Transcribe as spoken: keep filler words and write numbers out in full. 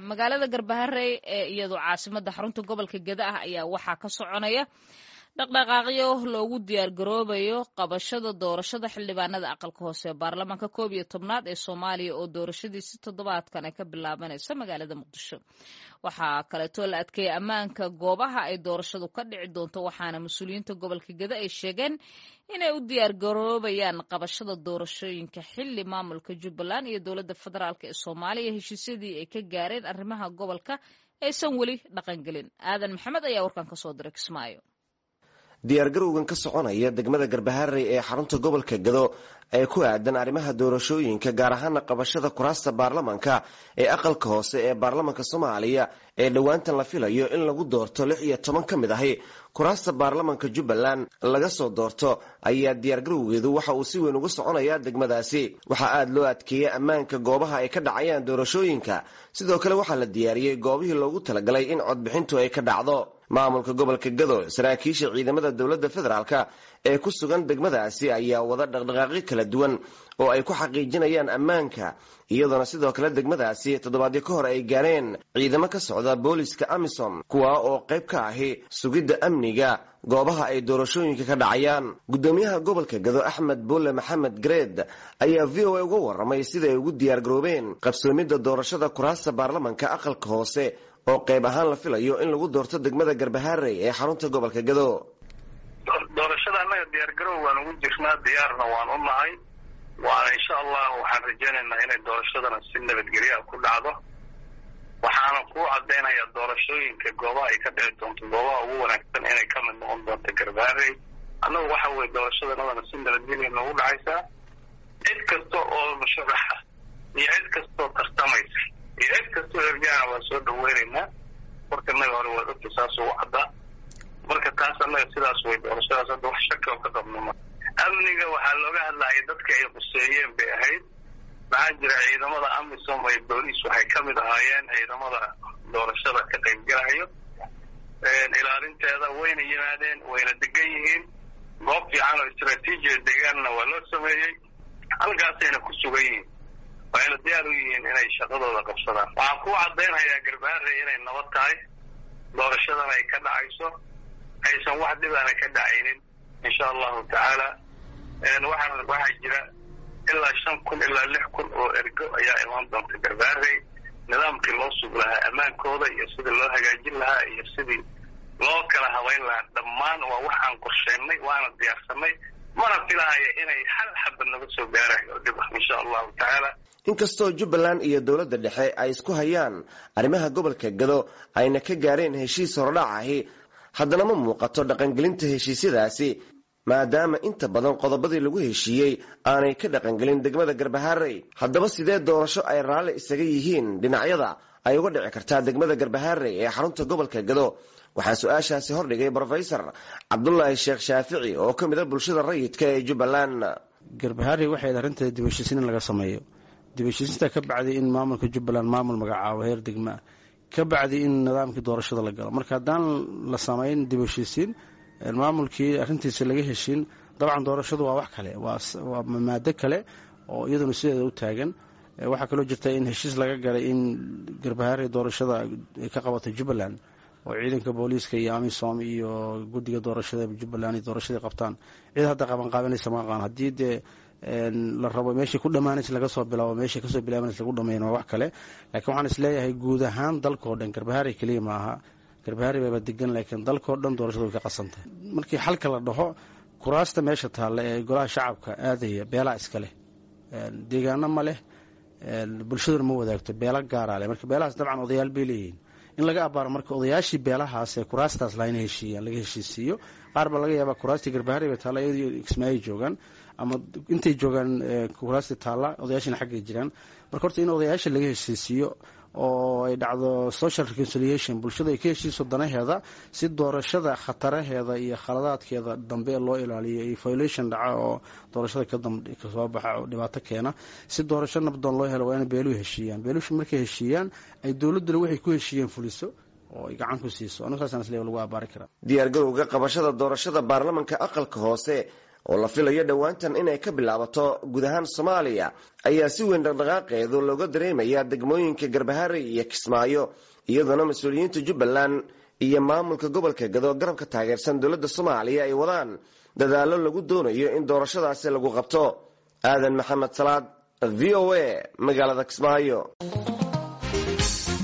magaalada Garbaharey ee iyadoo caasimada xarunta gobolka Gada ah ayaa waxaa ka soconaya dhaqdhaqaaqyo loogu diyaar garoobayo qabashada doorashada xildhibaanada aqalka hoose ee baarlamaanka koob iyo tobnaad ee Soomaaliya oo doorashadiisa toddobaadkan ay ka bilaabanayso magaalada Muqdisho. Waxaa kaleeto la adkeeyay ammaanka goobaha ay doorashadu ka dhici doonto waxaana mas'uuliyiinta gobolka Gada ay sheegeen inay u diyaar garoobayaan qabashada doorashooyinka xilli maamulka Jubbaland iyo dowladda federaalka ee Soomaaliya heshiisyadii ay ka gaareen arrimaha gobolka aysan weli dhaqangelin. Aadan Maxamed ayaa warkan ka soo diray Kismaayo. diyaargarowgan ka soconaya degmada Garbaharey ee xarunta gobolka Gado ee ku aadan arrimaha doorashooyinka gaar ahaan qabashada kuraasta baarlamaanka ee aqalka hoose ee baarlamaanka Soomaaliya ee dhawaantan la filayo in lagu doorto lix iyo toban ka mid ah kuraasta baarlamaanka Jubbaland laga soo doorto ayaa diyaargarowgeedu waxa uu si weyn uga soconaya degmadaasi. Waxa aad loo adkeeyay ammaanka goobaha ay ka dhacayaan doorashooyinka, sidoo kale waxaa la diyaariyay goobihii loogu talagalay in codbixintu ay ka dhacdo. maamulka gobolka Gado saraakiisha ciidamada dowladda federaalka ee ku sugan degmadaasi ayaa wada dhaqdhaqaaqyo kala duwan oo ay ku xaqiijinayaan ammaanka, iyadoo sidoo kale degmadaasi toddobaadyo ka hor ay gaareen ciidamo ka socda booliska AMISOM kuwa oo qayb ka ahi sugidda amniga goobaha ay doorashooyinka ka dhacayaan. gudoomiyaha gobolka Gado Axmed Bulle Maxamed Gred ayaa V O A uga warramay sida ay ugu diyaar garoobeen qabsoomidda doorashada kuraasta baarlamaanka aqalka hoose oo qayb ahaan la filayo in lagu doorto degmada Garbaharey ee xarunta gobolka Gado. doorashada anaga diyaar garow waan ugu jirnaa, diyaarna waan u nahay, waana insha Allah waxaan rajaynaynaa inay doorashadana si nabadgelyo ku dhacdo. waxaana ku cadeynayaa doorashooyinka goobaha ay ka dhici doonto goobaha ugu wanaagsan inay ka mid noqon doonto Garbaharey. annagu waxa weeye doorashadana si nabadgelyo noogu dhacaysaa. cid kasta oo musharaxa iyo cid kasta oo tartamaysa iyo cid kasta oo ergaana waa soo dhaweynaynaa. marka naga hore waa dadka saas ugu cadda, marka taas annaga sidaas way doorashadaas hadda wax shaki oo ka qabnama. amniga waxaa looga hadlayay dadka ay quseeyeen bay ahayd. maxaa jira ciidamada AMISOM iyo booliis waxay ka mid ahaayeen ciidamada doorashada ka qaybgalayo. ilaalinteeda wayna yimaadeen, wayna degan yihiin. goob fiican oo istiraatiiji deegaanna waa loo sameeyey, halkaasayna ku sugan yihiin, wayna diyaar u yihiin inay shaqadooda qabsadaan. waxaan ku cadaynayaa Garbaharey inay nabad tahay, doorashadana ay ka dhacayso, aysan wax dhibaana ka dhacaynin insha Allahu tacaala. waxaan waxaa jira ilaa shan kun ilaa lix kun oo ergo ayaa imaan doonta Garbaharey. nidaamkii loo sug lahaa ammaankooda iyo sidii loo hagaajin lahaa iyo sidii loo kala habayn lahaa dhammaan waa waxaan qorsheynay, waana diyaarsanay, mana filaaya inay hal xabad naga soo gaarayo dib insha Allahu tacaala. inkastoo Jubbaland iyo dowladda dhexe ay isku hayaan arrimaha gobolka Gado ayna ka gaareen heshiis hordhac ahi, haddana ma muuqato dhaqangelinta heshiisyadaasi maadaama inta badan qodobadii lagu heshiiyey aanay ka dhaqangelin degmada Garbaharey. haddaba sidee doorasho ay raalli isaga yihiin dhinacyada ay uga dhici kartaa degmada Garbaharey ee xarunta gobolka Gado? waxaa su-aashaasi hordhigay Professor Cabdullaahi Sheekh Shaafici oo ka mid ah bulshada rayidka ee Jubbaland. Garbaharey waxay arrinteeda dib u heshiisiin laga sameeyo, dib u heshiisinta ka bacdi in maamulka Jubbaland maamul magacaabo heer degma, ka bacdi in nidaamkii doorashada la galo. marka haddaan la samayn dib u heshiisiin maamulkii arrintiisa laga heshiin, dabcan doorashadu waa wax kale, waa maado kale oo iyaduna sideeda u taagan. waxaa kaloo jirta in heshiis laga galay in Garbaharey doorashada ay ka qabato Jubbaland oo ciidanka booliiska iyo AMISOM iyo guddiga doorashada Jubbaland ay doorashada qabtaan. cid hadda qaban qaabanaysa ma aqaan, haddii dee la rabo meeshii ku dhammaanaysa laga soo bilaabo meeshii kasoo bilaabanaysa lagu dhammeeyana waa wax kale. laakiin waxaan isleeyahay guud ahaan dalkoo dhan Garbaharey keliya ma aha, Garbaharey baa degan, laakiin dalkoo dhan doorashadu way ka qasantahay. markii xalka la dhaho kuraasta meesha taalla ee golaha shacabka aadaya beelaa iska leh, deegaano ma leh, bulshaduna ma wadaagto, beela gaaraa leh. marka beelahaas dabcan odayaal bay leeyihiin in laga abaaro. marka odayaashii beelahaas ee kuraastaas laha inay heshiiyaan laga heshiisiiyo. qaar baa laga yaabaa kuraastii Garbaharey bay taalla iyadoo Kismaayo joogaan, ama intay joogaan kuraastii taalla odayaashina xaggay jiraan. marka horta in odayaasha laga heshiisiiyo oo ay dhacdo social reconciliation, bulshada ay ka heshiiso danaheeda si doorashada khataraheeda iyo khaladaadkeeda dambe loo ilaaliyo, iyo violation dhaca oo doorashada ka dambe ka soo baxa oo dhibaato keena. si doorasho nabdoon loo helo waa in beeluhu heshiiyaan. beeluhu markay heshiiyaan ay dowladdu waxay ku heshiiyeen fuliso oo ay gacan ku siiso. anigu saasaan isleeyahay lagu abaari karaa. diyaargarowga qabashada doorashada baarlamaanka aqalka hoose oo la filayo dhowaantan inay ka bilaabato guud ahaan soomaaliya ayaa si weyn dhaqdhaqaaqeedu looga dareemaya degmooyinka Garbaharey iyo Kismaayo iyadoona mas'uuliyiinta Jubbaland iyo maamulka gobolka Gado garabka taageersan dowladda Soomaaliya ay wadaan dadaalo lagu doonayo in doorashadaasi lagu qabto. Aadan Maxamed Salaad, V O A, magaalada Kismaayo.